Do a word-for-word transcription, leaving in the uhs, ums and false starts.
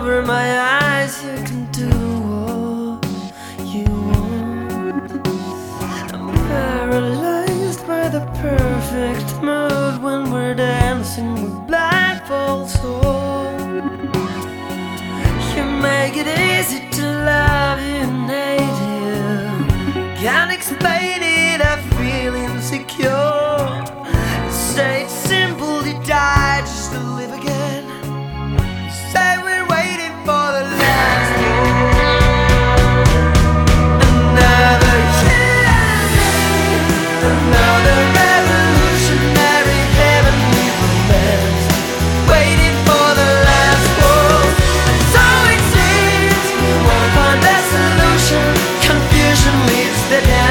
over my eyes, you can do what you want. I'm paralyzed by the perfect mood when we're dancing with blindfolds on. You make it easy to love you and hate you. Can't explain it, I feel insecure. Say it's simple, you die just to live again. Say we're waiting for the last war. Another year, another revolutionary heavenly romance, waiting for the last war. And so it seems we won't find a solution. Confusion leads the